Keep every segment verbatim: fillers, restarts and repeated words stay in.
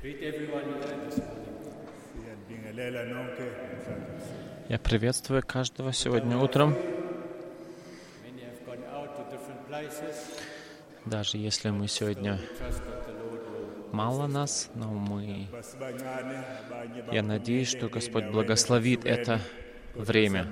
Я приветствую каждого сегодня утром. Даже если мы сегодня мало нас, но мы... Я надеюсь, что Господь благословит это время.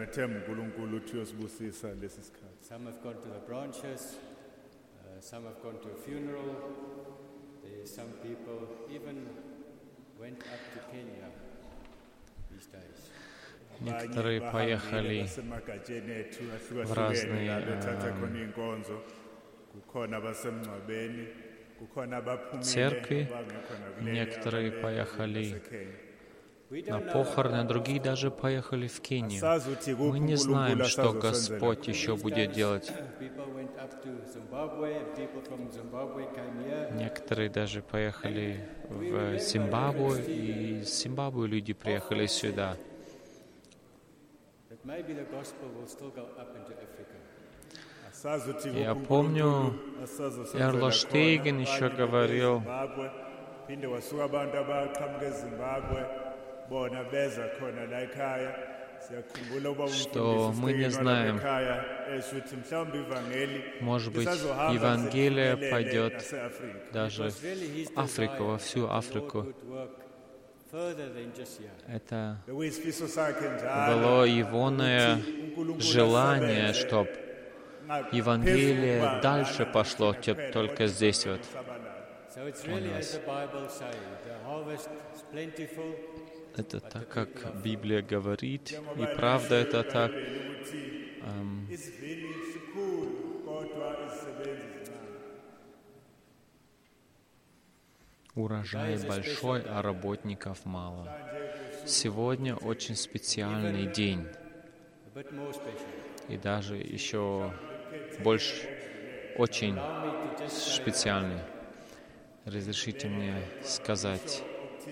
Некоторые поехали в разные э, церкви, некоторые поехали на похороны, а другие даже поехали в Кению. Мы не знаем, что Господь еще будет делать. Некоторые даже поехали в Зимбабве, и из Зимбабве люди приехали сюда. Я помню, Эрло Штейген еще говорил, что мы не знаем, может быть, Евангелие пойдет даже в Африку, во всю Африку. Это было егоное желание, чтобы Евангелие дальше пошло, чем только здесь вот. Это так, как Библия говорит, и правда это так. Эм, урожай большой, а работников мало. Сегодня очень специальный день, и даже еще больше, очень специальный. Разрешите мне сказать,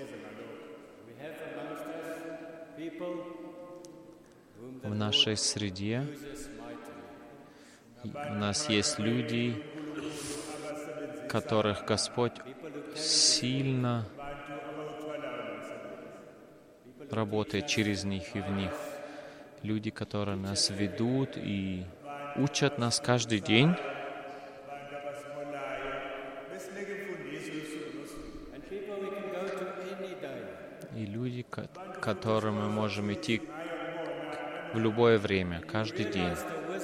в нашей среде у нас есть люди, которых Господь сильно работает через них и в них. Люди, которые нас ведут и учат нас каждый день. И люди, к которым мы можем идти в любое время, каждый день.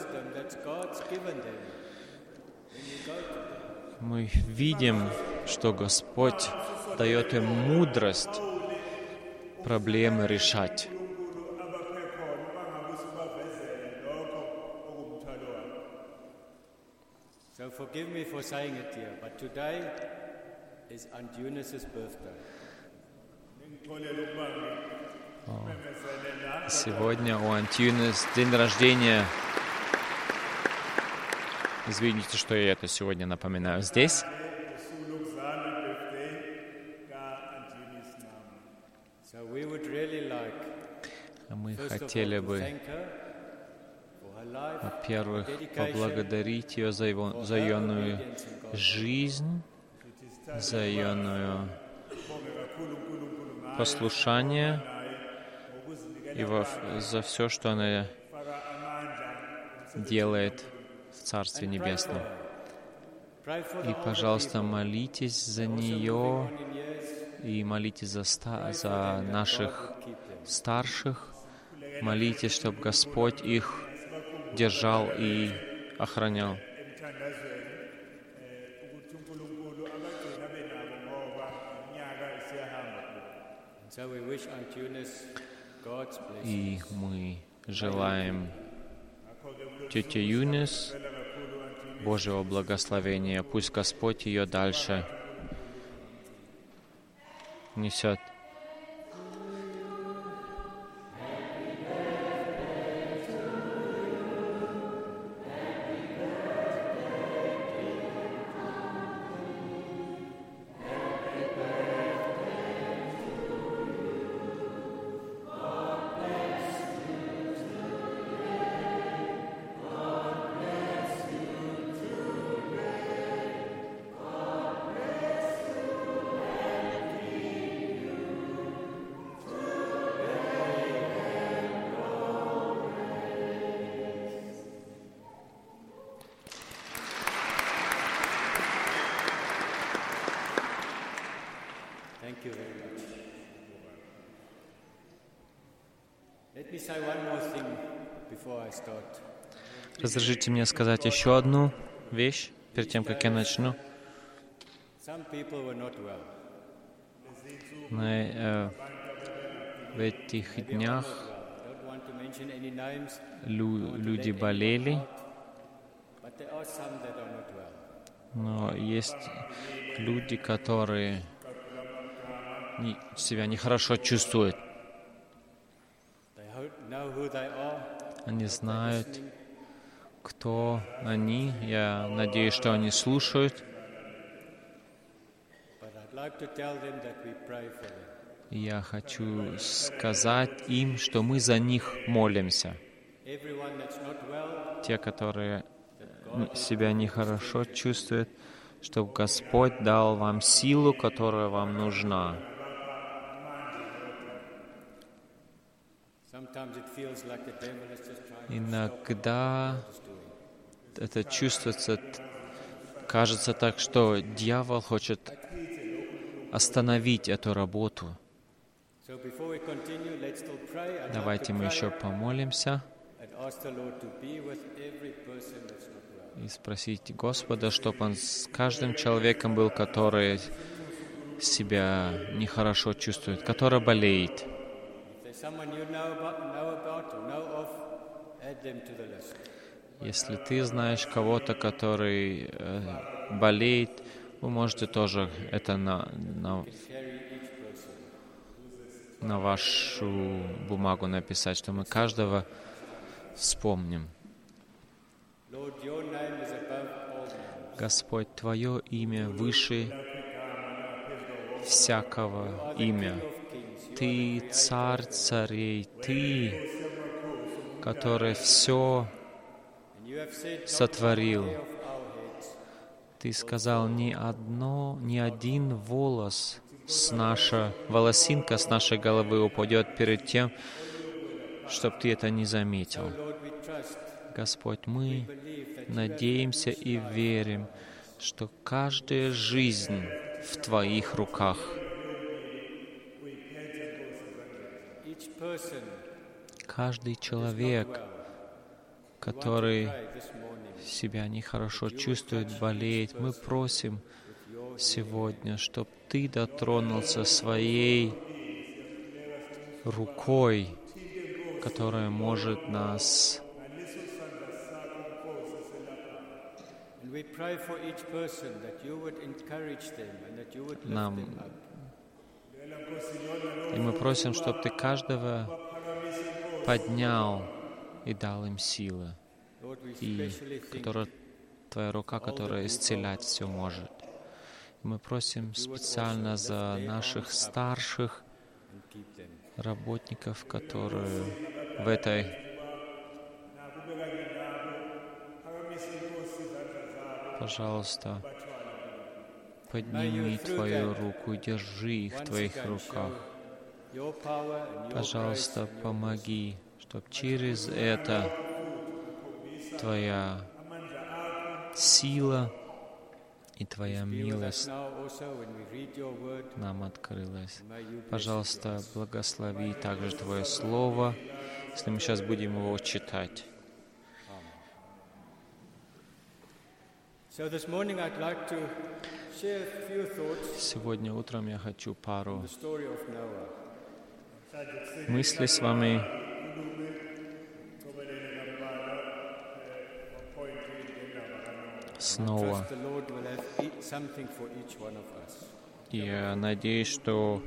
Мы видим, что Господь дает им мудрость проблемы решать. So forgive me for saying it here, but today is Aunt Eunice's birthday. Сегодня у Aunt Eunice день рождения. Извините, что я это сегодня напоминаю здесь. Мы хотели бы, во-первых, поблагодарить ее за, его, за ее жизнь, за ее послушание и во, за все, что она делает в Царстве Небесном. И, пожалуйста, молитесь за нее и молитесь за, ста, за наших старших. Молитесь, чтобы Господь их держал и охранял. И мы желаем тете Юнис Божьего благословения. Пусть Господь ее дальше несет. Thank you very much. Let me say one more thing before I start. Разрешите мне сказать еще одну вещь, перед тем, как я начну. Some people were not well. На, э, в этих днях I don't want to mention any names, лю- люди болели, but there are some that are not well. но есть люди, которые не- себя нехорошо чувствуют. They ho- know who they are. Они знают, кто они. Я надеюсь, что они слушают. But I'd like to tell them that we pray for them. Я хочу сказать им, что мы за них молимся. Everyone that's not well, Те, которые себя нехорошо чувствуют, чтобы Господь дал вам силу, которая вам нужна. sometimes it feels like the devil is just trying to Иногда stop what he's doing. это чувствуется, кажется так, что дьявол хочет остановить эту работу. So before we continue, let's still pray. I'd Давайте like мы to еще pray помолимся and ask the Lord to be with every person that's not well. и спросить Господа, чтобы Он с каждым человеком был, который себя нехорошо чувствует, который болеет. If there's someone you know about, know about or know of, add them to the list. Если ты знаешь кого-то, который э, болеет, вы можете тоже это на, на, Carry each person. на вашу бумагу написать, что мы каждого вспомним. Lord, your name is above all names. Господь, Твое имя выше всякого имя. Of kings, you Ты царь царей, Ты, который все and you have said not сотворил. one hair of our heads Ты сказал, ни одно, ни один волос с наша, волосинка с нашей головы упадет перед тем, чтобы Ты это не заметил. Lord, we trust, Господь, мы believe that надеемся и верим, что каждая жизнь в Твоих руках. each person Каждый человек, который pray this morning себя нехорошо чувствует, болеет, мы просим сегодня, чтобы Ты дотронулся своей рукой, которая может нас. and we pray for each person that you would encourage them and that you would lift Нам. them up. И мы просим, чтобы Ты каждого поднял и дал им силы, Lord, we и especially think которая, Твоя рука, которая исцелять все может. И мы просим специально за наших старших and keep them. работников, которые в этой пожалуйста, подними Твою руку и держи их в Once Твоих again, руках. show your power and your Пожалуйста, grace and your помоги, чтобы через это Твоя сила и Твоя be with us милость now also when we read your word. нам открылась. May you bless it to Пожалуйста, us. благослови также Твое Слово, если мы сейчас будем его читать. So this morning I'd like to share a few thoughts Сегодня утром я хочу пару on the story of Noah. мыслей с вами снова. Trust the Lord will have e- something for each one of us. И я надеюсь, что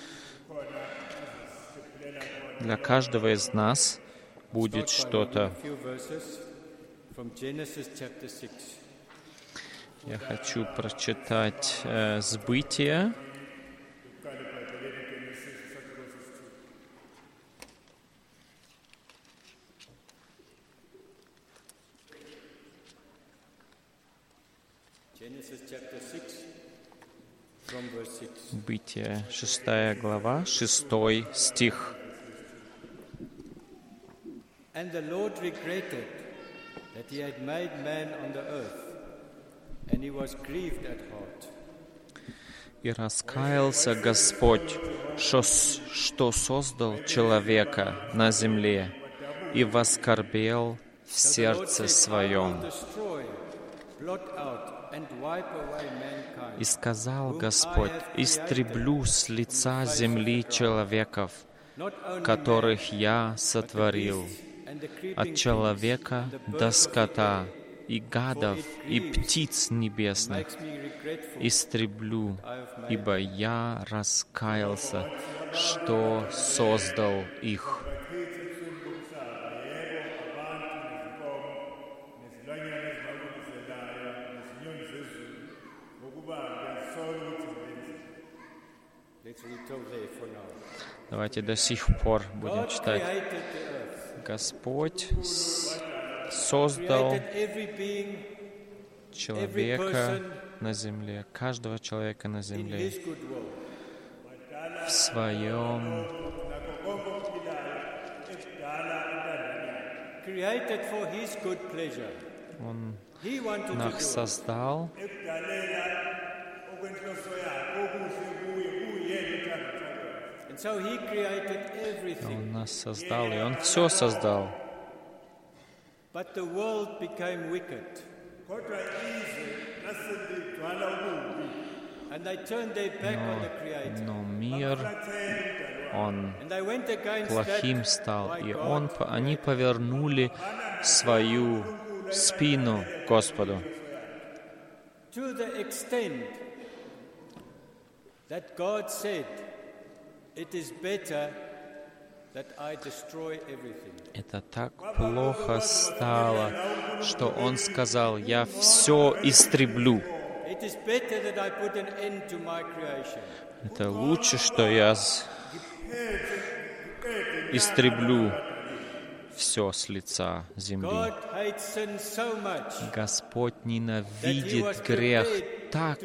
для каждого из нас будет Start by reading что-то. a few verses from Genesis chapter six. Я хочу прочитать э, Сбытие, Genesis chapter six from verse six. Сбытие, шестая глава, шестой стих. And the Lord regretted that he had made man on the earth, and he was grieved at heart. И раскаялся Господь, что, что создал человека на земле, и воскорбел в сердце своем. И сказал Господь: истреблю с лица земли человеков, которых я сотворил, от человека до скота, и гадов, и птиц небесных истреблю, ибо я раскаялся, что создал их. Давайте до сих пор будем читать. Господь создал человека на земле, каждого человека на земле, в своем Он нас создал, Он нас создал, и Он все создал. Но, но мир, он плохим стал, и он, они повернули свою спину Господу. Это так плохо стало, что Он сказал: «Я все истреблю». Это лучше, что я истреблю все с лица земли. Господь ненавидит грех так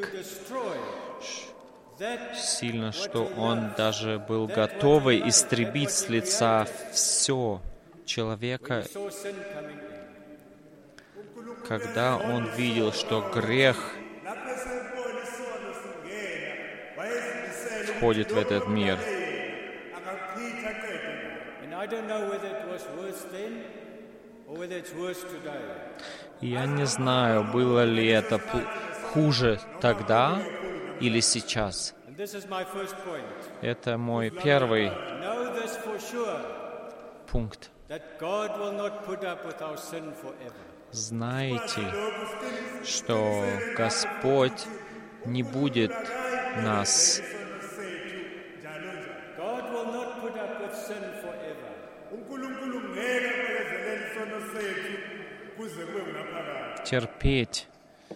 сильно, что Он даже был готовый истребить с лица все человека, когда Он видел, что грех входит в этот мир. И я не знаю, было ли это хуже тогда или сейчас. Это мой первый пункт. Знайте, что Господь не будет нас терпеть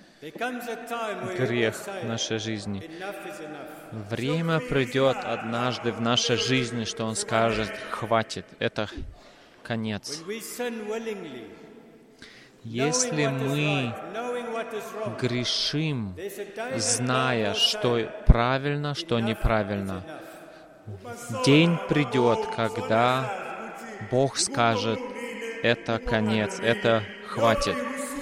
грех в нашей жизни. Время придет однажды в нашей жизни, что Он скажет: хватит, это конец. Если мы грешим, зная, что правильно, что неправильно, день придет, когда Бог скажет: это конец, это хватит.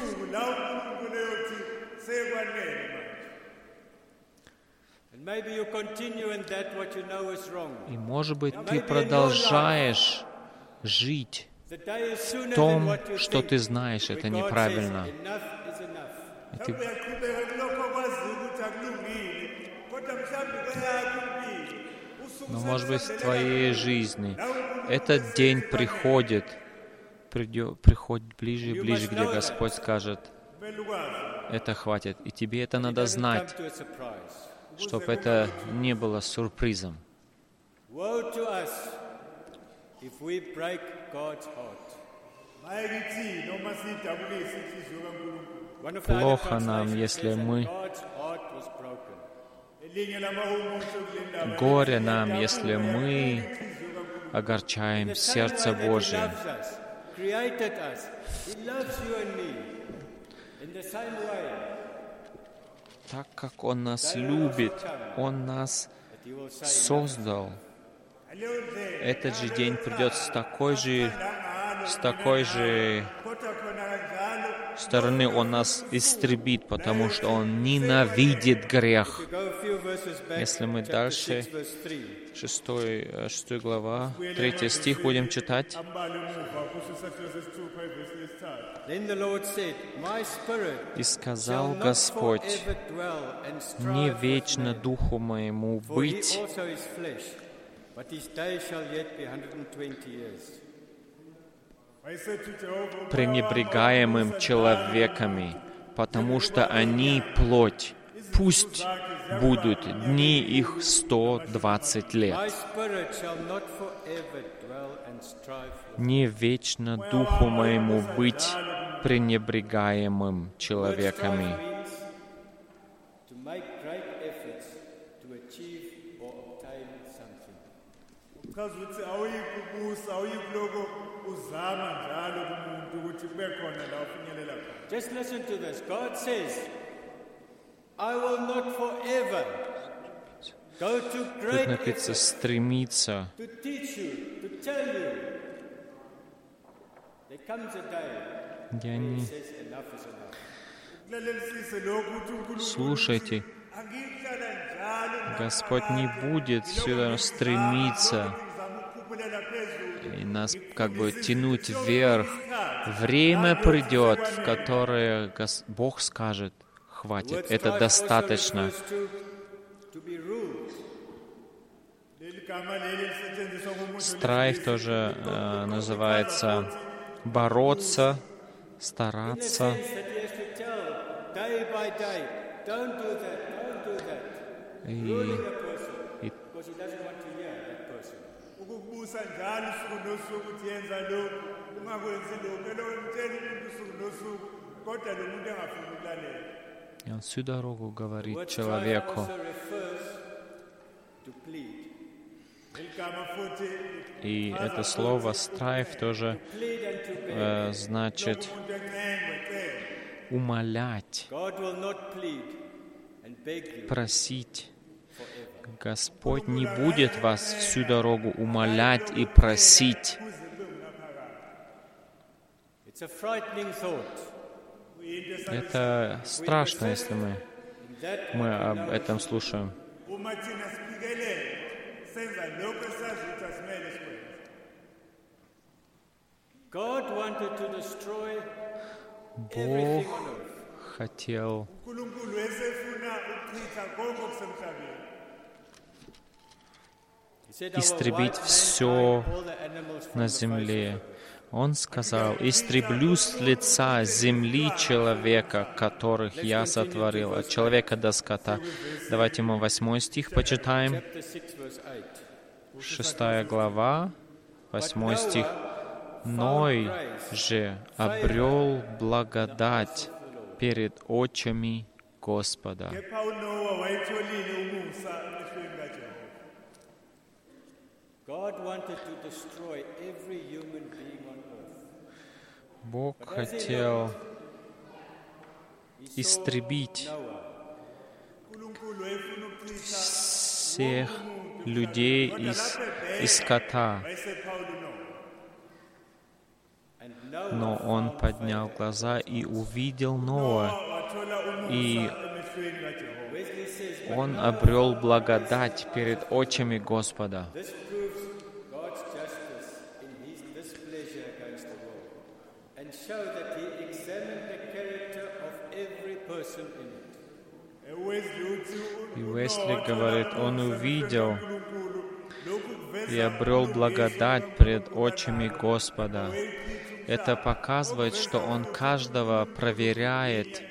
И, может быть, ты продолжаешь жить в том, что ты знаешь, это неправильно. И ты... Но, может быть, в твоей жизни этот день приходит, придет, приходит ближе и ближе, где Господь скажет: это хватит. И тебе это надо знать, чтобы это не было сюрпризом. Плохо нам, если мы... Горе нам, если мы огорчаем сердце Божие. Так как Он нас любит, Он нас создал. Этот же день придет с такой же с такой же стороны Он нас истребит, потому что Он ненавидит грех. Если мы дальше, шестой, шестой глава, третий стих будем читать. «И сказал Господь, не вечно духу моему быть, пренебрегаемым человеками, потому что они плоть. Пусть будут дни их сто двадцать лет. Не вечно духу моему быть пренебрегаемым человеками». Just listen to this. God says, I will not forever go to great Тут написано «стремиться». to teach you, to tell you. There comes a day Я when не... He says enough is enough. Слушайте, Господь не будет сюда стремиться и нас как бы тянуть вверх. Время придет, в которое Гос- Бог скажет, хватит, это достаточно. Страйф тоже э, называется бороться, стараться. И, и И он всю дорогу говорит человеку. И это слово «страйф» тоже э, значит умолять, просить. Господь не будет вас всю дорогу умолять и просить. Это страшно, если мы, мы об этом слушаем. Бог хотел истребить все на земле. Он сказал, «Истреблю с лица земли человека, которых я сотворил, от человека до скота». Давайте мы восьмой стих почитаем. Шестая глава, восьмой стих. «Ной же обрел благодать перед очами Господа». Бог хотел истребить всех людей из, из скота. Но он поднял глаза и увидел Ноа, и он обрел благодать перед очами Господа. И Уэсли говорит, он увидел и обрел благодать пред очами Господа. Это показывает, что Он каждого проверяет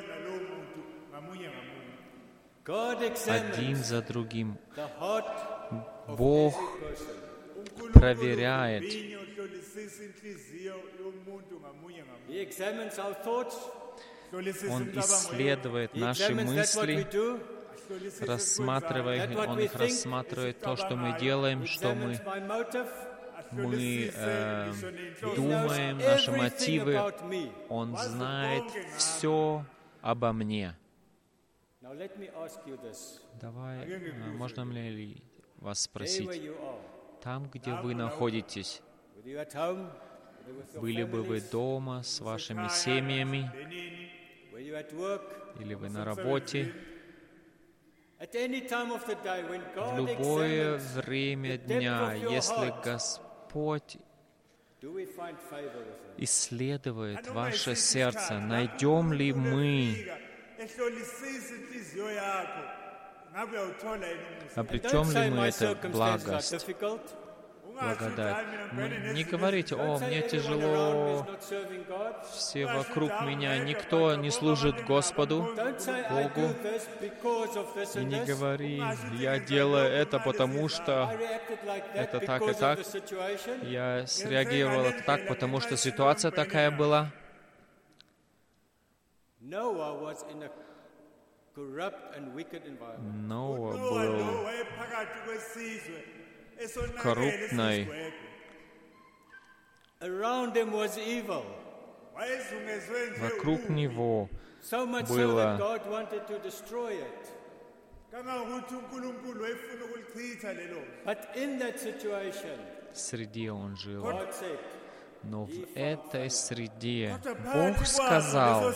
один за другим. Бог проверяет. Он исследует наши мысли, рассматривает, Он их рассматривает, то, что мы делаем, что мы, мы э, думаем, наши мотивы. Он знает все обо мне. Давай, можно ли вас спросить, там, где вы находитесь, Были бы вы дома с вашими семьями, или вы на работе, в любое время дня, если Господь исследует ваше сердце, найдем ли мы, обретем ли мы эту благость, благодать. Не говорите: «О, мне тяжело, все вокруг меня, никто не служит Господу, Богу». И не говори: «Я делаю это, потому что это так и так. Я среагировал так, потому что ситуация такая была». Ноа был в корруптной. Вокруг него было среде он жил. Но в этой среде Бог сказал: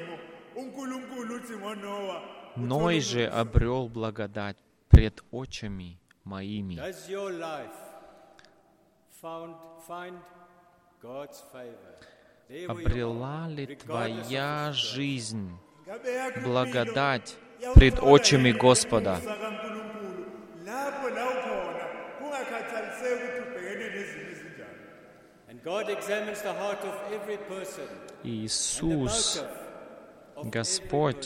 «Ной же обрел благодать пред очами моими». Обрела ли твоя жизнь благодать пред очами Господа? Иисус, Господь,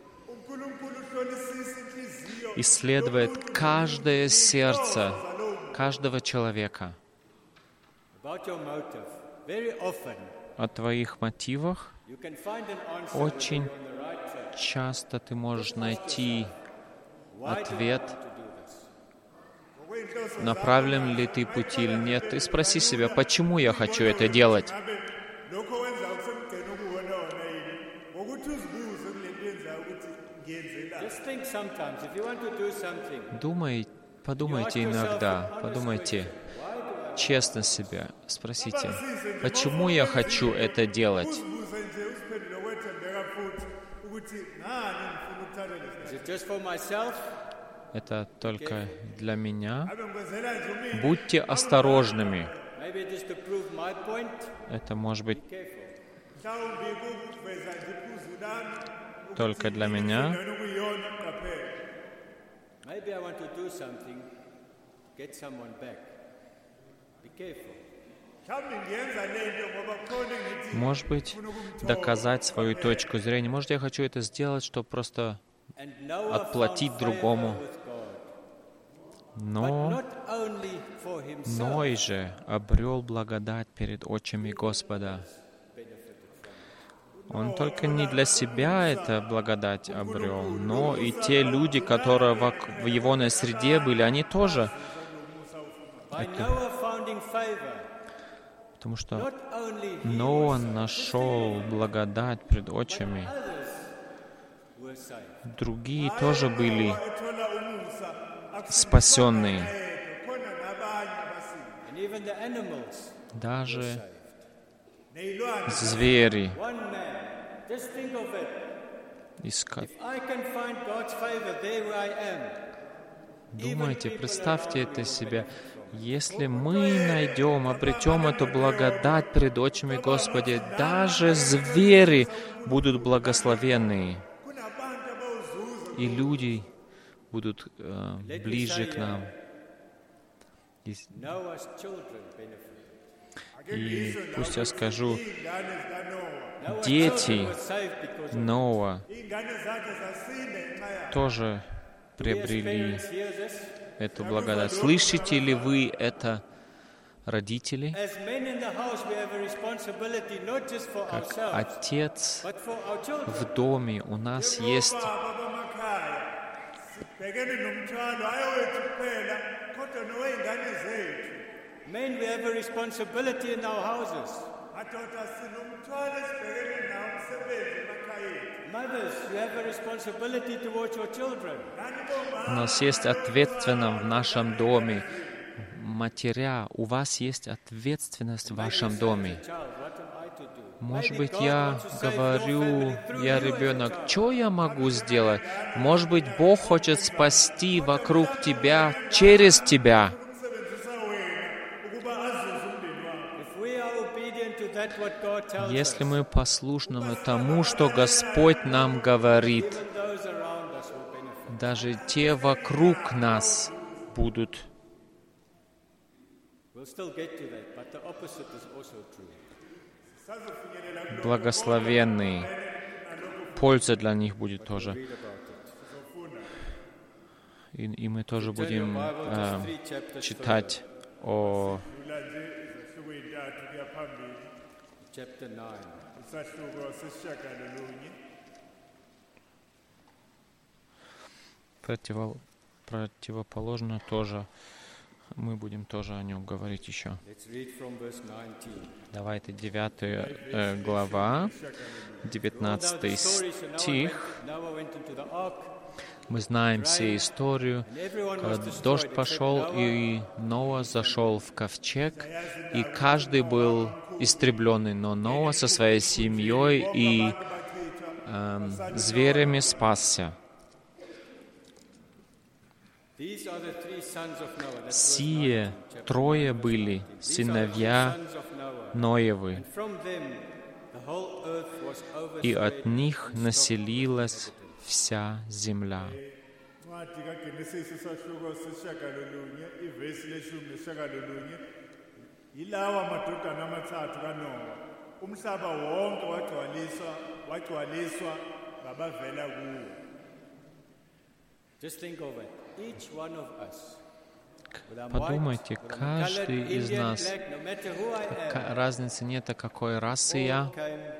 исследует каждое сердце каждого человека. О твоих мотивах очень часто ты можешь найти ответ, направлен ли ты пути или нет. Ты спроси себя: почему я хочу это делать? Думай, подумайте иногда, подумайте честно себя, спросите: почему я хочу это делать? Это только для меня? Будьте осторожными. Это может быть только для меня. Может быть, доказать свою точку зрения. Может, я хочу это сделать, чтобы просто отплатить другому. Но Ной же обрел благодать перед очами Господа. Он только не для себя это благодать обрел, но и те люди, которые в его среде были, они тоже. Это... Потому что Ноа нашел благодать пред очами. Другие тоже были спасенные. Даже звери. Искать. Думайте, представьте это себе. Если мы найдем, обретем эту благодать пред очами Господа, даже звери будут благословенны, и люди будут э, ближе к нам. И, и пусть я скажу, дети Ноа тоже приобрели эту благодать. Слышите ли вы это, родители? Как отец в доме у нас есть Men, we have a responsibility in our houses. Mothers, you have a responsibility towards your children. У нас есть ответственность в нашем доме. матеря, у вас есть ответственность в вашем доме. Может быть, я говорю, я ребенок, что я могу сделать? Может быть, Бог хочет спасти вокруг тебя, через тебя. Если мы послушны тому, что Господь нам говорит, даже те вокруг нас будут благословенные. Польза для них будет тоже. И, и мы тоже будем э, читать о Противо, противоположно тоже. Мы будем тоже о нем говорить еще. Давайте девятая э, глава, девятнадцатый стих. Мы знаем всю историю. Когда дождь пошел, и Ноа зашел в ковчег, и каждый был истребленный, но Ноа со своей семьей и э, зверями спасся. Сие трое были сыновья Ноевы, и от них населилась вся земля. Подумайте, каждый из нас, разницы нет, какой расы я,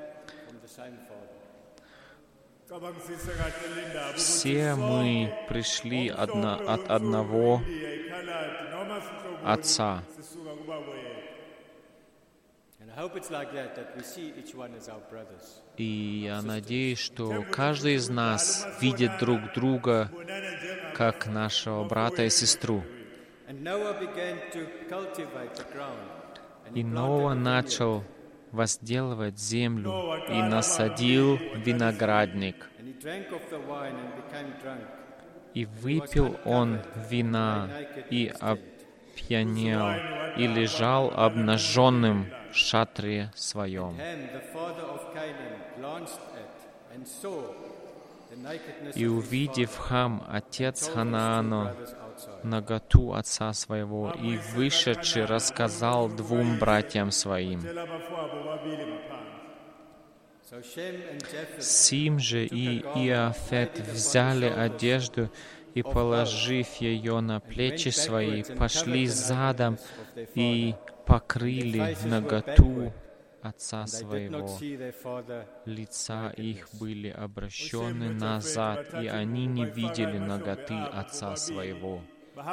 все мы пришли одно, от одного Отца. И я надеюсь, что каждый из нас видит друг друга как нашего брата и сестру. И Ноа начал возделывать землю и насадил виноградник. И выпил он вина и опьянел, и лежал обнаженным в шатре своем. И увидев Хам, отец Ханаана, наготу отца своего, и вышедший рассказал двум братьям своим. Сим же и Иафет взяли одежду и, положив ее на плечи свои, пошли задом и покрыли наготу отца своего. Лица их были обращены назад, и они не видели наготы отца своего.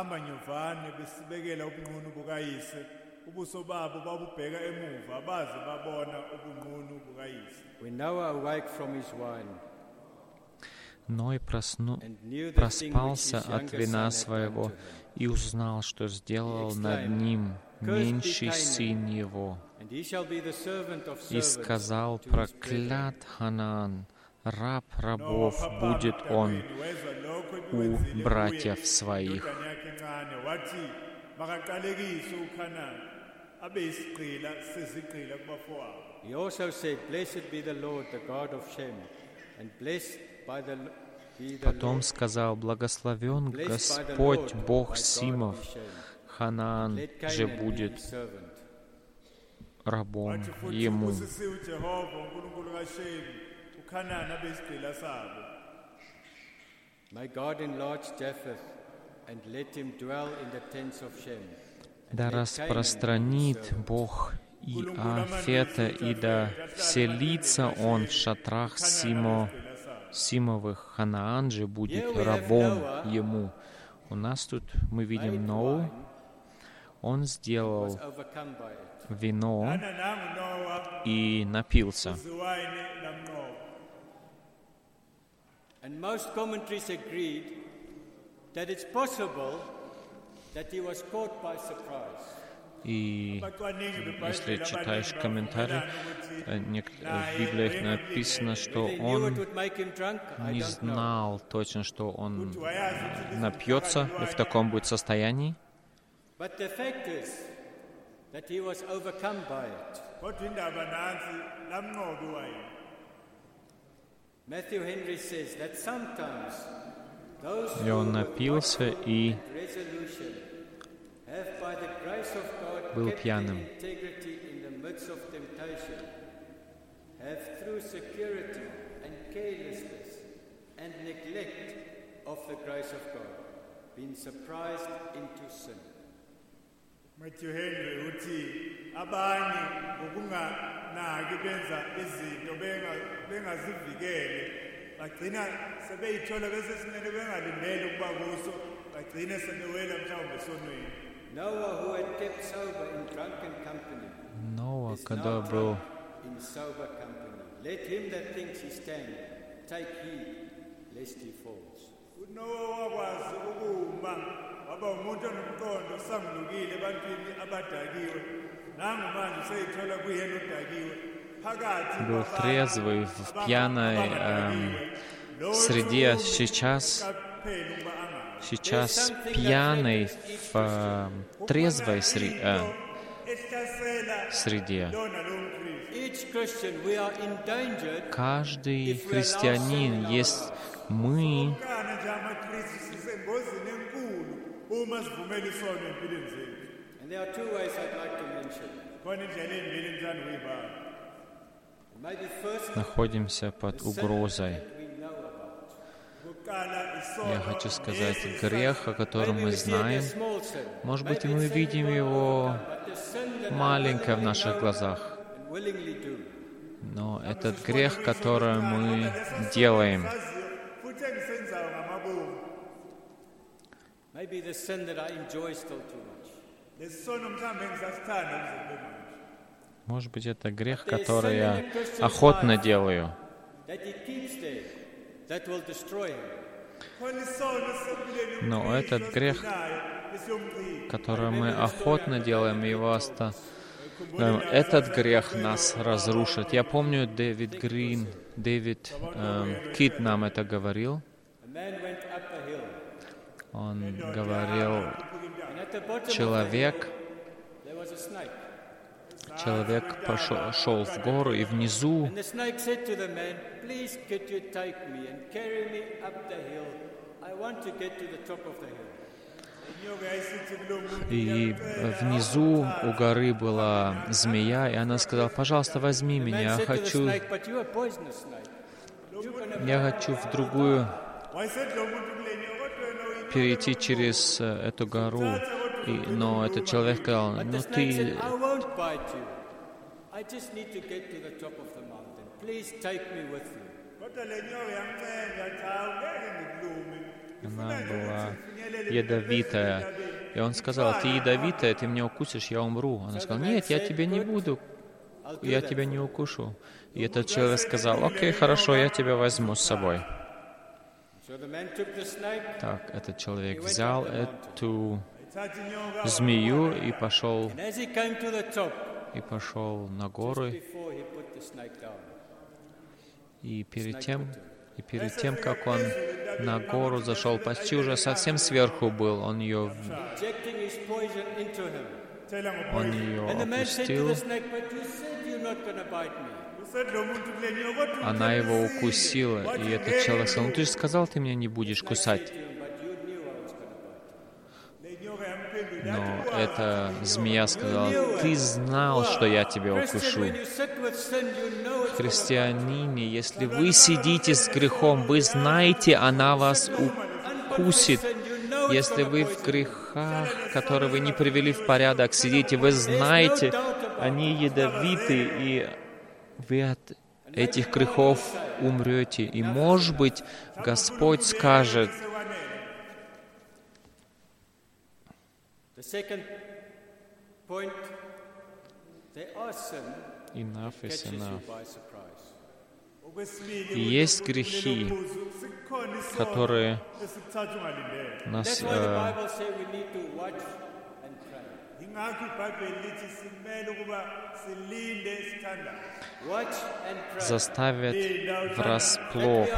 Ной просну... проспался от вина своего и узнал, что сделал над ним меньший сын его. И сказал: проклят Ханаан, раб рабов будет он у братьев своих. He also said, Blessed be the Lord, the God of Shem, and blessed by the Потом сказал: благословен Господь, Бог Симов, Ханаан же будет рабом ему. Да распространит Бог Иафета, и да вселится он в шатрах Симо, Симовых. Ханаан же будет рабом ему. У нас тут мы видим Ноу. Он сделал вино и напился. И если читаешь комментарии, в Библии написано, что он не знал точно, что он напьется и в таком будет состоянии. И он напился и был пьяным. Matthew Henry uthi abanye ngokunganaki benza izinto bengazivikele bagcina sebeyithola bese sinene bengalindele ukuba kuso bagcine sebewela mhlawumbe esonweni. Noah, who had kept sober in drunken company, Noah, когда был in sober company. Let him that thinks he stand take heed lest he falls. Noah wakwazi ukuma waba umuntu onomqondo sangulukile ebantwini abadakiwe nangu manje seyithola kuyena udakiwe phakathi был трезвый в пьяной эм, среде, сейчас сейчас пьяный в э, трезвой сре- э, среде. Каждый христианин есть мы. Находимся под угрозой. Я хочу сказать, грех, о котором мы знаем, может быть, и мы видим его маленько в наших глазах, но этот грех, который мы делаем, может быть, это грех, который я охотно делаю. Но этот грех, который мы охотно делаем, его оста... этот грех нас разрушит. Я помню, Дэвид Грин, Дэвид э, Кит нам это говорил. Он говорил, человек, человек пошел, шел в гору, и внизу и внизу у горы была змея, и она сказала: пожалуйста, возьми меня, я хочу, я хочу в другую перейти через эту гору. И, но этот человек сказал: ну ты... Она была ядовитая. И он сказал: ты ядовитая, ты меня укусишь, я умру. Она сказала: нет, я тебя не буду, я тебя не укушу. И этот человек сказал: окей, хорошо, я тебя возьму с собой. Так, этот человек взял эту змею и пошел, и пошел на горы. И перед тем, и перед тем, как он на гору зашел, почти уже совсем сверху был, он ее, он ее опустил. Она его укусила, и этот человек сказал: ну ты же сказал, ты меня не будешь кусать. Но эта змея сказала: ты знал, что я тебя укушу. Христианине, если вы сидите с грехом, вы знаете, она вас укусит. Если вы в грехах, которые вы не привели в порядок, сидите, вы знаете, они ядовиты, и вы от этих грехов умрете. И, может быть, Господь скажет: enough is enough. И есть грехи, которые нас э, заставят врасплох.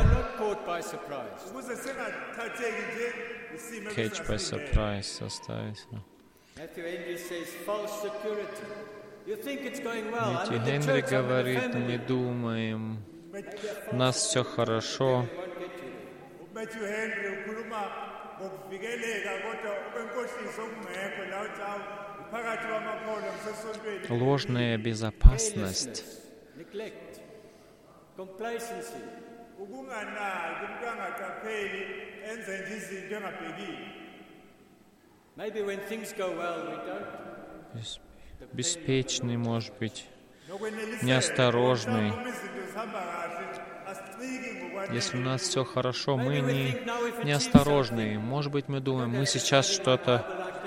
Catch by surprise заставить. Мэтью Генри говорит, не думаем, у нас все хорошо. Ложная безопасность. Беспечный, может быть, неосторожный. Если у нас все хорошо, мы не неосторожны. Может быть, мы думаем, мы сейчас что-то...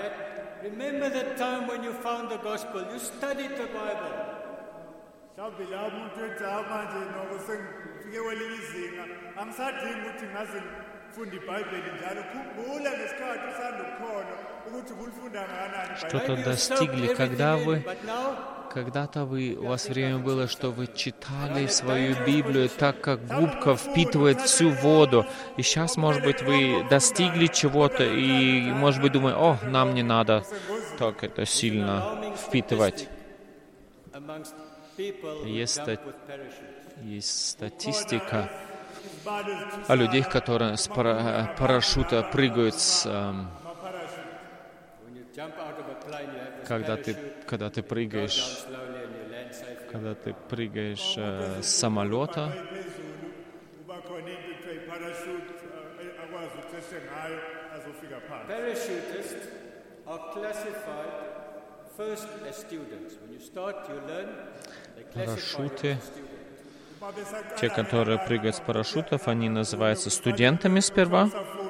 Что-то достигли, когда вы... Когда-то вы, у вас время было, что вы читали свою Библию так, как губка впитывает всю воду. И сейчас, может быть, вы достигли чего-то, и, может быть, думаете, о, нам не надо так это сильно впитывать. Есть, ста... Есть статистика о людях, которые с пара... парашюта прыгают с... Эм... Когда ты, когда ты прыгаешь, когда ты прыгаешь э, с самолета, парашюты, те, которые прыгают с парашютов, они называются студентами сперва.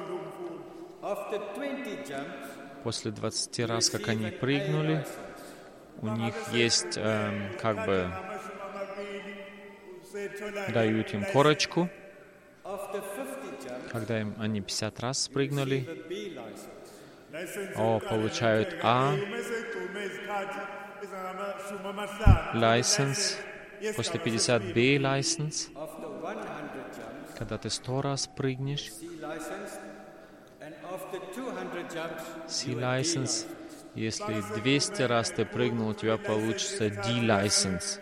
После двадцати раз, как они прыгнули, у них есть, э, как бы, дают им корочку. Когда им, они пятьдесят раз спрыгнули, о, получают А, license, после пятьдесят Б license. Когда ты сто раз прыгнешь, C-license. Если двести раз ты прыгнул, у тебя получится D-license.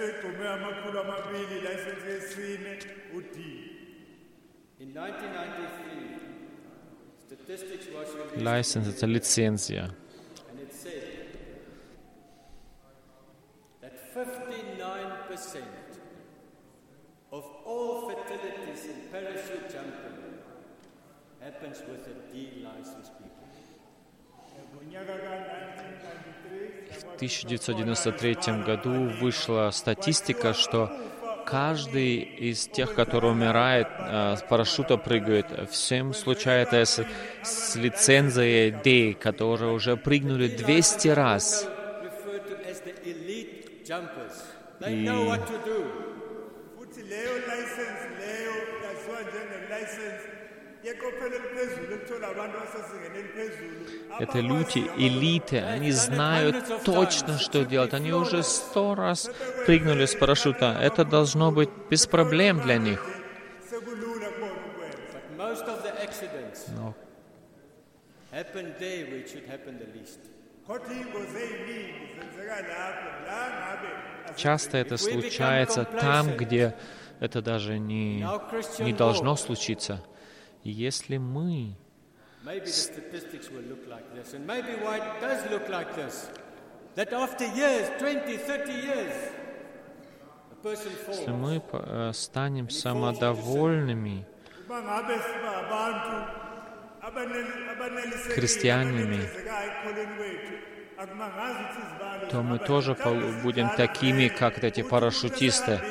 License — это лицензия. В тысяча девятьсот девяносто третьем году вышла статистика, что каждый из тех, который умирает, с парашюта прыгает, всем случается с, с лицензией D, которые уже прыгнули двести раз. И это люди, элиты, они знают точно, что делать. Они уже сто раз прыгнули с парашюта. Это должно быть без проблем для них. Но часто это случается там, где это даже не, не должно случиться. И если мы если мы станем самодовольными христианами, то мы тоже будем такими, как эти парашютисты.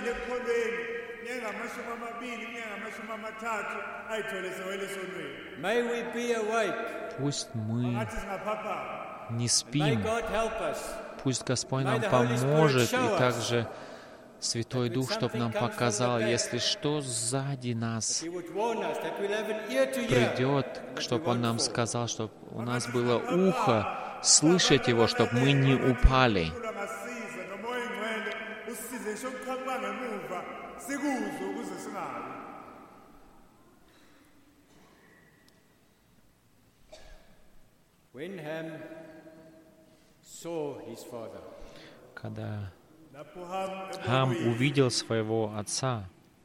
Пусть мы не спим. Пусть Господь нам поможет и также Святой Дух, чтобы нам показал, если что сзади нас придет, чтобы Он нам сказал, чтобы у нас было ухо, слышать Его, чтобы мы не упали. Когда Хам увидел своего отца,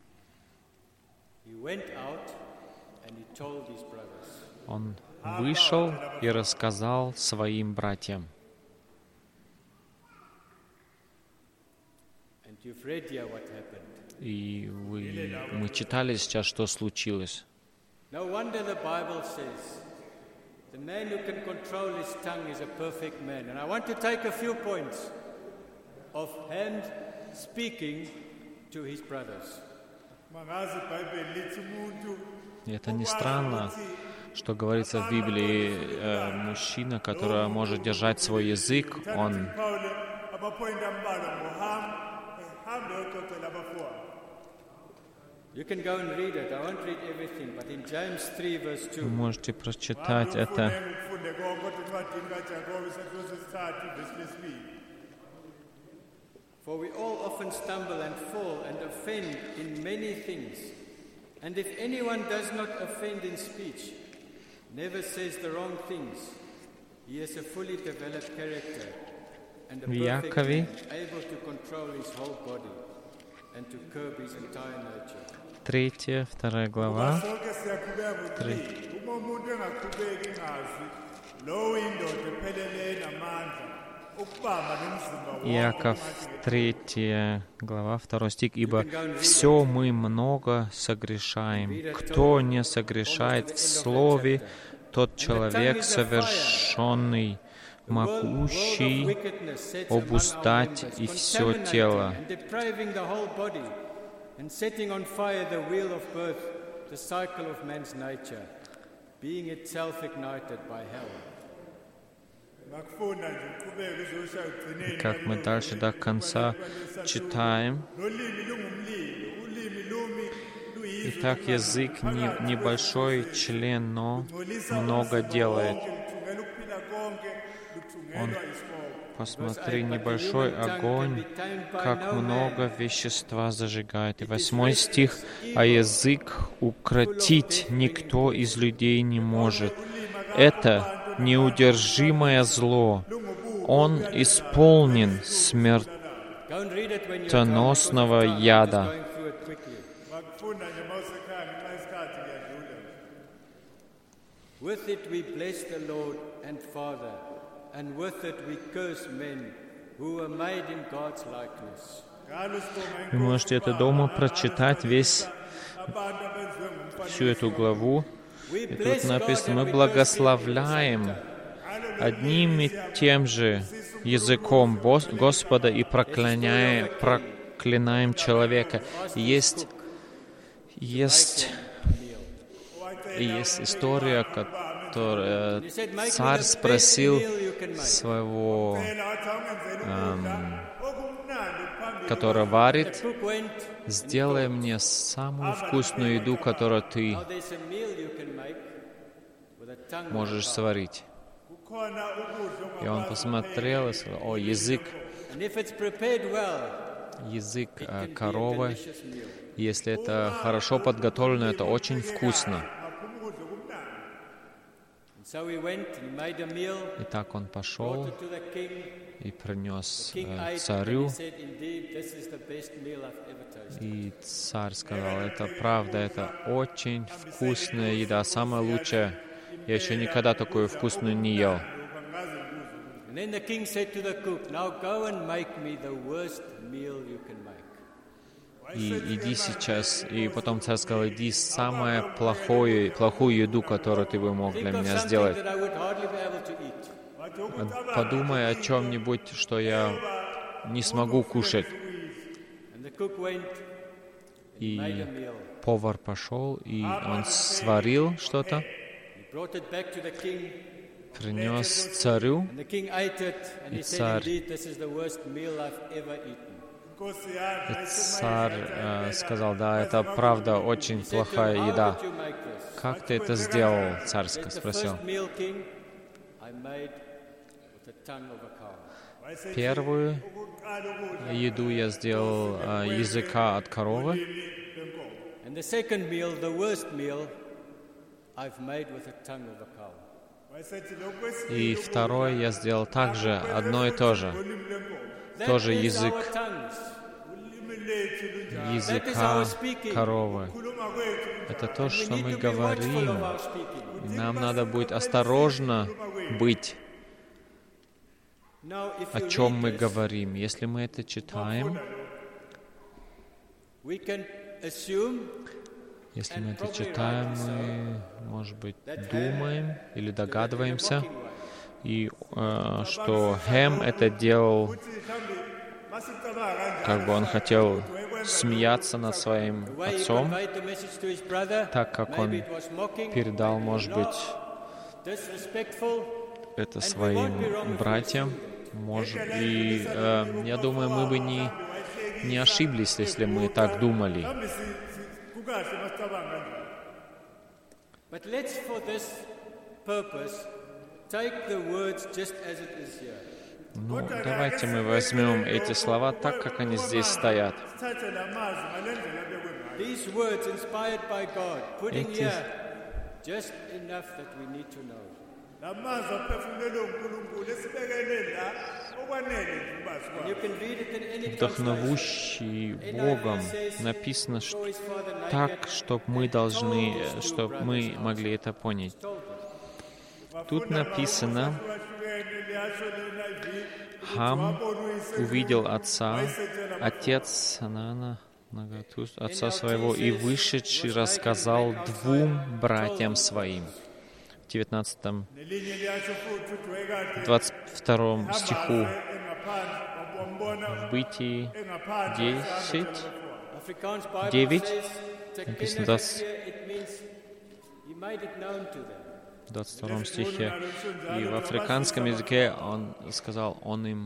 он вышел и рассказал своим братьям. И вы, мы читали сейчас, что случилось. The man who can control his tongue is a perfect man. And I want to take a few points of Ham speaking to his brothers. И это не странно, что говорится в Библии, э, мужчина, который может держать свой язык, он You can go and read it. I won't read everything, but in James three verse two. Вы можете прочитать это. For we all often stumble and fall and offend in many things. And if anyone does not offend in speech, never says the wrong things, he has a fully developed character and a perfect man, able to control his whole body and to curb his entire nature. Третья, вторая глава. Три. Иаков, третья глава, второй стих. «Ибо все мы много согрешаем. Кто не согрешает в слове, тот человек совершенный, могущий обуздать и все тело». And setting on fire the wheel of birth, the cycle of man's nature, being itself ignited by hell. И как мы дальше до конца читаем, итак, язык не, небольшой член, но много делает. Он, посмотри, небольшой огонь, как много вещества зажигает. И восьмой стих, а язык укротить никто из людей не может. Это неудержимое зло. Он исполнен смертоносного яда. With it we bless the Lord and Father, and with it we curse men who were made in God's likeness. Вы можете это дома прочитать, весь, всю эту главу. И тут написано, мы благословляем одним и тем же языком Господа и проклинаем, проклинаем человека. Есть, есть, есть история, которая царь спросил своего, эм, который варит, сделай мне самую вкусную еду, которую ты можешь сварить. И он посмотрел и сказал, о, язык, язык э, коровы, если это хорошо подготовлено, это очень вкусно. И так он пошел и принес э, царю. И царь сказал, это правда, это очень вкусная еда, самая лучшая. Я еще никогда такую вкусную не ел. И иди сейчас, и потом царь сказал, иди самую плохую, плохую еду, которую ты бы мог для меня сделать. Подумай о чем-нибудь, что я не смогу кушать. И повар пошел, и он сварил что-то, принес царю, и царь И царь э, сказал: да, это правда очень плохая еда. Как ты это сделал? Царь спросил. Первую еду я сделал э, языка от коровы. И второе я сделал также одно и то же. Тоже язык языка коровы. Это то, что мы говорим. И нам надо будет осторожно быть, о чем мы говорим. Если мы это читаем, если мы это читаем, мы, может быть, думаем или догадываемся, и э, что Хэм это делал, как бы он хотел смеяться над своим отцом, так как он передал, может быть, это своим братьям. Может, и э, я думаю, мы бы не, не ошиблись, если мы так думали. Ну, давайте мы возьмем эти слова так, как они здесь стоят. Эти вдохновущий Богом написано что, так, чтобы мы должны, чтобы мы могли это понять. Тут написано: Хам увидел отца, отец Анана, отца своего, и вышедший рассказал двум братьям своим. В девятнадцатом, двадцать втором стиху в Бытии десять, девять, написано двадцать, в двадцать втором стихе, и в африканском языке он сказал, он им.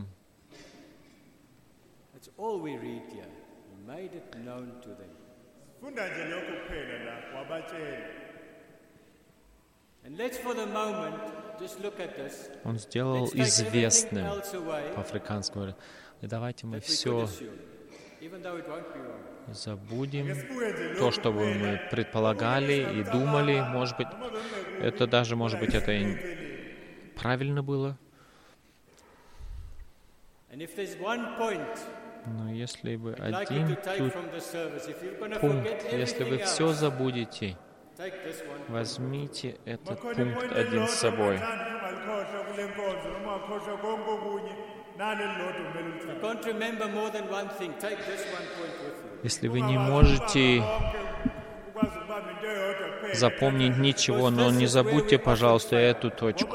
Он сделал известным, по-африкански говорят. И давайте мы все забудем, то, что мы предполагали и думали, может быть, это даже, может быть, это и правильно было. Но если бы один тут пункт, если вы все забудете, возьмите этот пункт один с собой. Если вы не можете запомнить ничего, но не забудьте, пожалуйста, эту точку,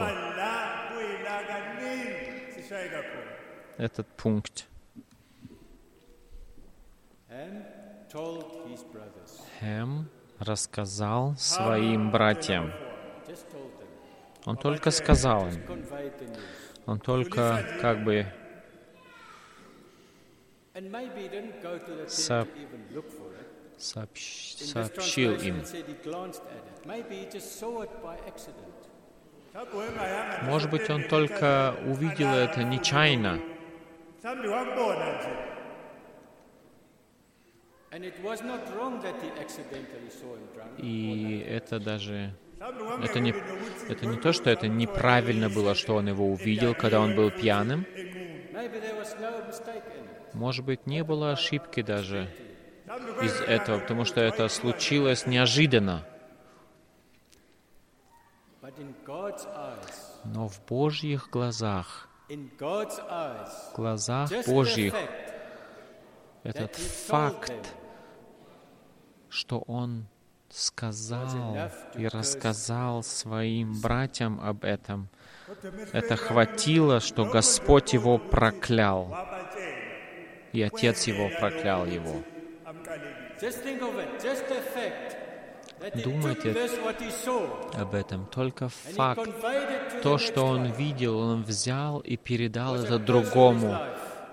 этот пункт. Хэм рассказал своим братьям. Он только сказал им. Он только как бы сооб... сообщ... сообщил им. Может быть, он только увидел это нечаянно. И это даже... Это не, это не то, что это неправильно было, что он его увидел, когда он был пьяным. Может быть, не было ошибки даже из этого, потому что это случилось неожиданно. Но в Божьих глазах, в глазах Божьих, этот факт, что он сказал и рассказал своим братьям об этом, это хватило, что Господь его проклял, и отец его проклял его. Думайте об этом. Только факт, то, что он видел, он взял и передал это другому,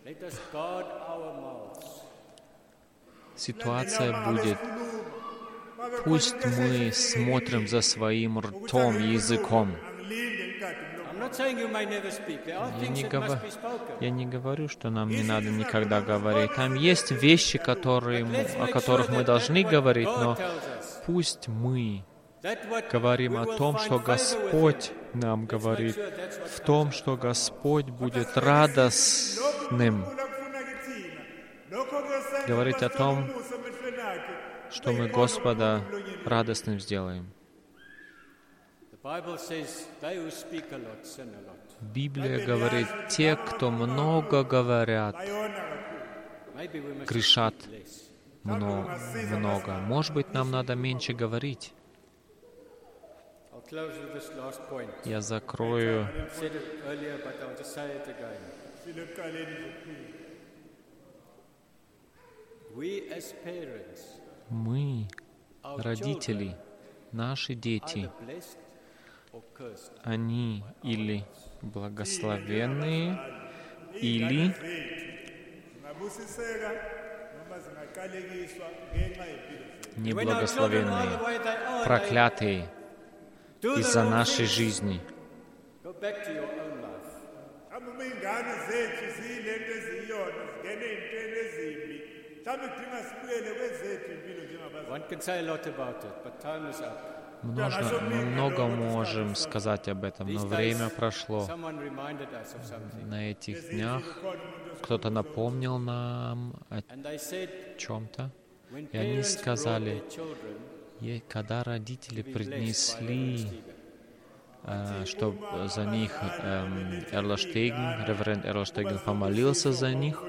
Ситуация будет, пусть мы смотрим за своим ртом, языком. Я не, говор... Я не говорю, что нам не надо никогда говорить. Там есть вещи, которые, о которых мы должны говорить, но пусть мы говорим о том, что Господь нам говорит, в том, что Господь будет радостным. Говорить о том, что мы Господа радостным сделаем. Библия говорит, те, кто много говорят, грешат много. много. Может быть, нам надо меньше говорить. Я закрою. Мы, родители, наши дети, они или благословенные, или неблагословенные, проклятые из-за нашей жизни. Можно, мы много можем сказать об этом, но время прошло. На этих днях кто-то напомнил нам о чем-то, и они сказали, когда родители принесли, что за них Эрл Штейген, реверент Эрл Штейген помолился за них,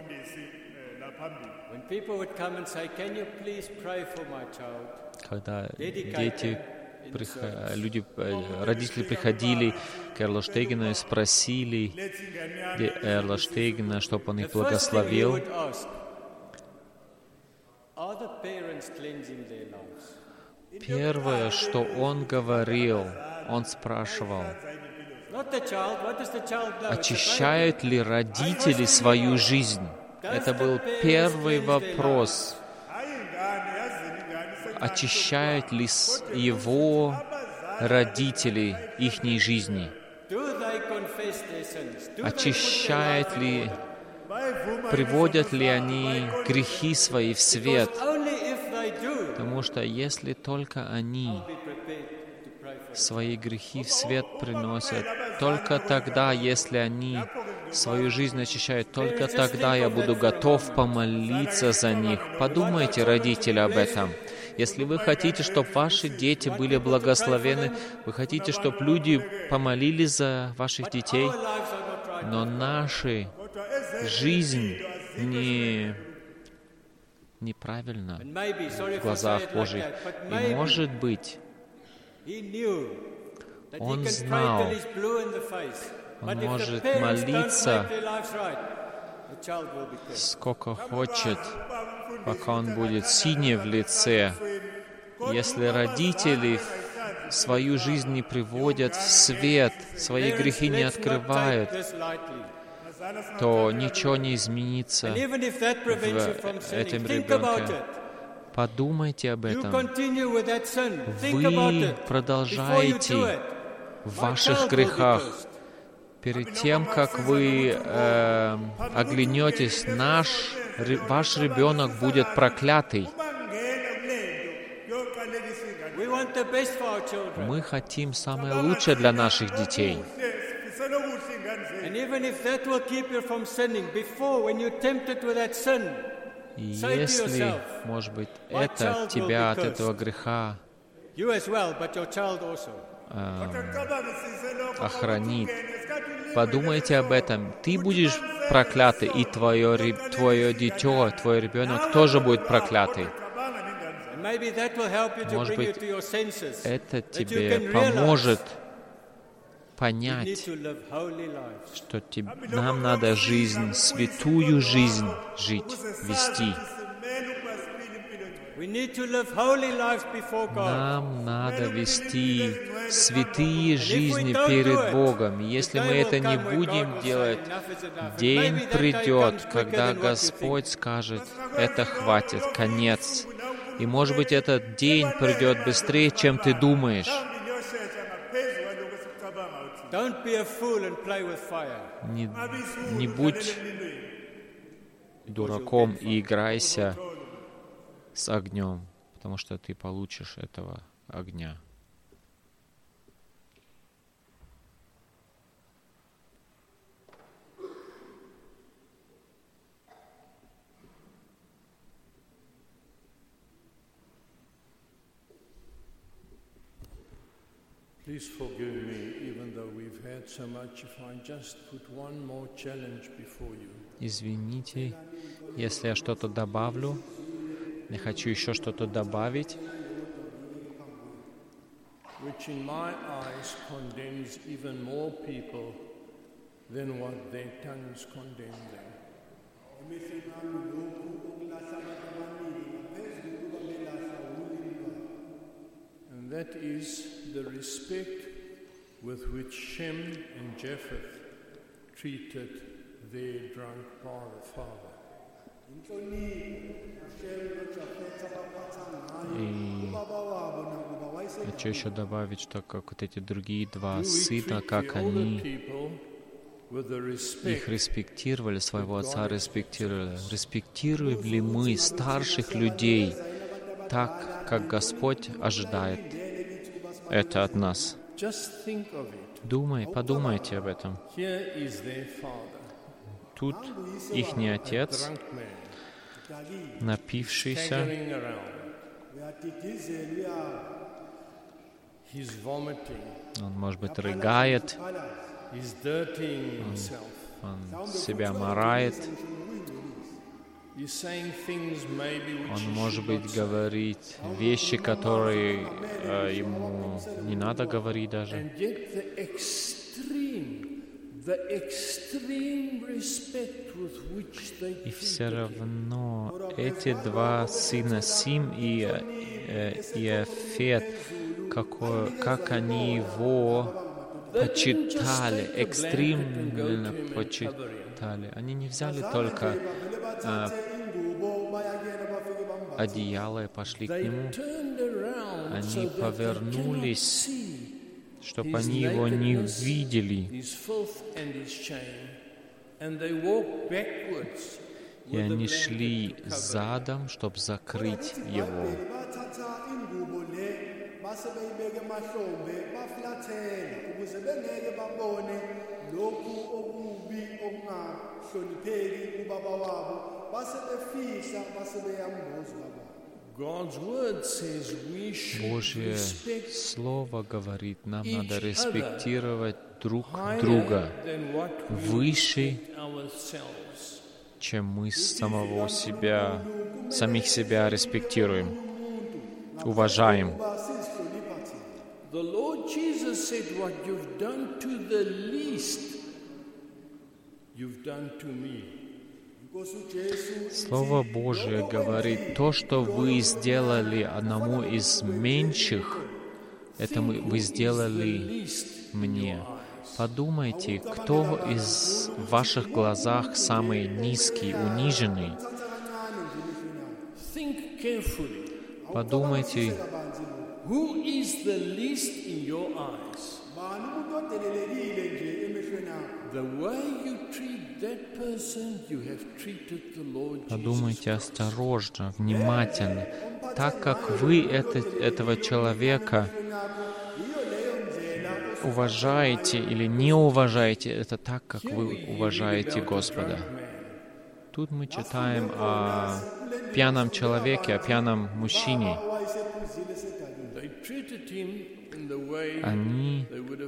когда дети, люди, родители приходили к Эрлу Штейгену и спросили Эрла Штейгена, чтобы он их благословил, первое, что он говорил, он спрашивал, очищают ли родители свою жизнь? Это был первый вопрос. Очищают ли его родители ихней жизни? Очищают ли, приводят ли они грехи свои в свет? Потому что если только они свои грехи в свет приносят, только тогда, если они свою жизнь очищают, только тогда я буду готов помолиться за них. Подумайте, родители, об этом. Если вы хотите, чтобы ваши дети были благословены, вы хотите, чтобы люди помолились за ваших детей, но наша жизнь не неправильна в глазах Божьих. И, может быть, он знал, он может молиться сколько хочет, пока он будет синий в лице. Если родители свою жизнь не приводят в свет, свои грехи не открывают, то ничего не изменится в этом ребенке. Подумайте об этом. Вы продолжаете в ваших грехах. Перед тем, как вы э, оглянетесь, наш, ваш ребенок будет проклятый. Мы хотим самое лучшее для наших детей. И если, может быть, это тебя от этого греха охранит. Подумайте об этом. Ты будешь проклятый, и твое, твое дитё, твой ребенок тоже будет проклятый. Может быть, это тебе поможет понять, что тебе, нам надо жизнь, святую жизнь жить, вести. Нам надо вести святые жизни перед Богом. Если мы это не будем делать, день придет, когда Господь скажет, это хватит, конец. И, может быть, этот день придет быстрее, чем ты думаешь. Не, не будь дураком и играйся с огнем, потому что ты получишь этого огня. Please forgive me, even though we've had so much, if I just put one more challenge before you. Извините, если я что-то добавлю. Я хочу еще что-то добавить. Which in my eyes condemns even more people than what their tongues condemn them. And that is the respect with which Shem and Japheth treated their drunk father. И хочу еще добавить, что как вот эти другие два сына, как они их респектировали, своего отца респектировали. Респектируем ли мы старших людей так, как Господь ожидает это от нас? Думай, подумайте об этом. Тут ихний отец, напившийся, он, может быть, рыгает, он, он себя марает, он, может быть, говорит вещи, которые э, ему не надо говорить даже. И все равно эти два сына, Сим и э, Иафет, какое, как они его почитали, экстремально почитали. Они не взяли только э, одеяло и пошли к нему. Они повернулись, чтобы они его не видели. И они шли задом, чтобы закрыть его. Божье Слово говорит, нам надо респектировать друг друга выше, чем мы самого себя, самих себя респектируем, уважаем. Слово Божие говорит, то, что вы сделали одному из меньших, это вы сделали мне. Подумайте, кто из ваших глазах самый низкий, униженный? Подумайте, подумайте осторожно, внимательно. Так как вы это, этого человека уважаете или не уважаете, это так, как вы уважаете Господа. Тут мы читаем о пьяном человеке, о пьяном мужчине. Они,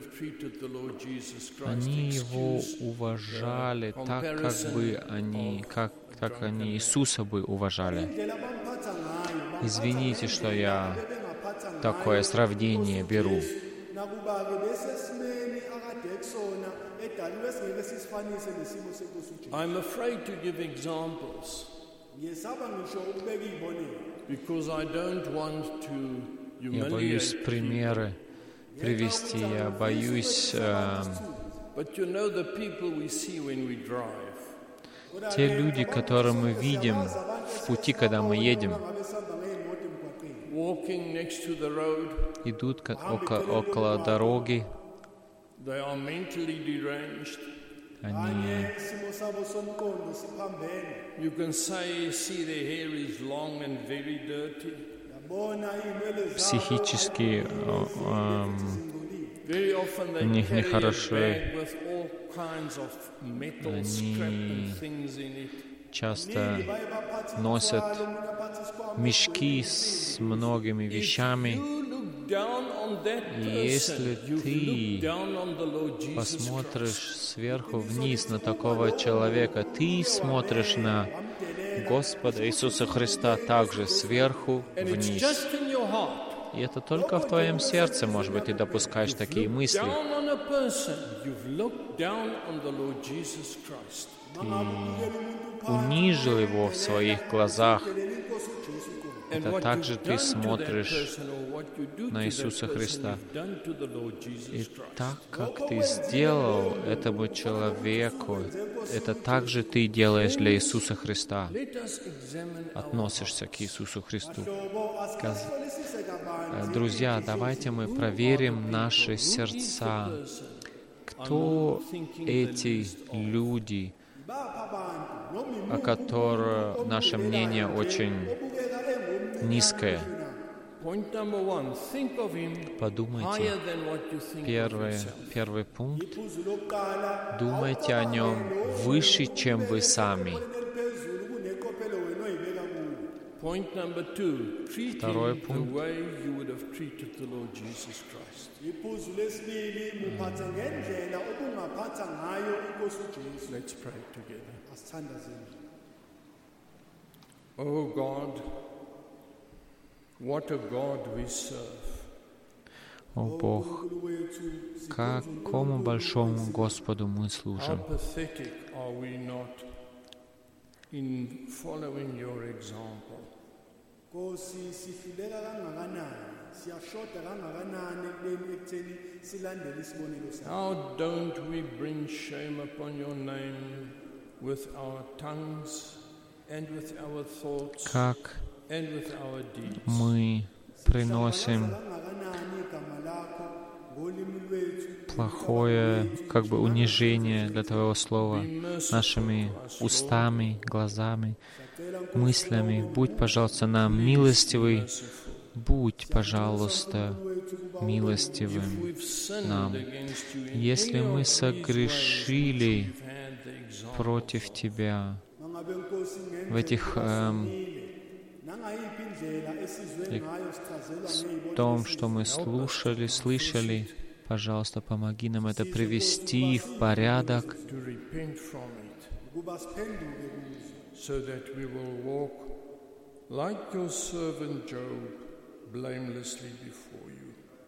они его уважали так, как бы они, как, как они Иисуса бы уважали. Извините, что я такое сравнение беру. I'm afraid to give examples Я боюсь примеры привести, я боюсь э, те люди, которые мы видим в пути, когда мы едем, идут как около, около дороги, они психически э, у них нехорошо, они часто носят мешки с многими вещами. И если ты посмотришь сверху вниз на такого человека, ты смотришь на Господа Иисуса Христа также сверху вниз. И это только в твоем сердце, может быть, ты допускаешь такие мысли. Ты унижил его в своих глазах. Это также ты смотришь на Иисуса Христа. И так, как ты сделал этому человеку, это также ты делаешь для Иисуса Христа. Относишься к Иисусу Христу. Друзья, давайте мы проверим наши сердца. Кто эти люди, о которых наше мнение очень низкое? Подумайте. Первый, первый пункт. Думайте о нем выше, чем вы сами. Второй пункт. Oh God, what a God we serve. О Бог, какому большому Господу мы служим. How pathetic are we not in following your example? Nkosi sihluleka kangakanani siyashoda kangakanani ekubeni ekutheni silandele isibonelo sakho. How don't we bring shame upon your name with our tongues and with our thoughts Как and with our deeds? мы приносим плохое, как бы, унижение для Твоего Слова нашими устами, глазами, мыслями. Будь, пожалуйста, нам милостивый. Будь, пожалуйста, милостивым нам. Если мы согрешили против Тебя в этих эм, в том, что мы слушали, слышали, пожалуйста, помоги нам это привести в порядок, so that we will walk like your servant Job, blamelessly before you.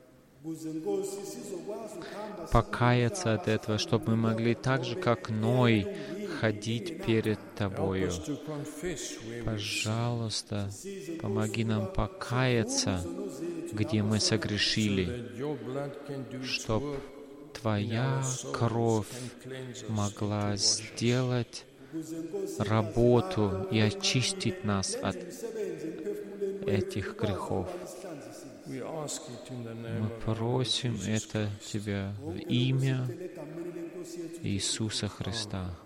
покаяться от этого, чтобы мы могли так же, как Ной, ходить перед Тобою. Пожалуйста, помоги нам покаяться, где мы согрешили, чтобы Твоя кровь могла сделать работу и очистить нас от этих грехов. Мы просим это Тебя в имя Иисуса Христа.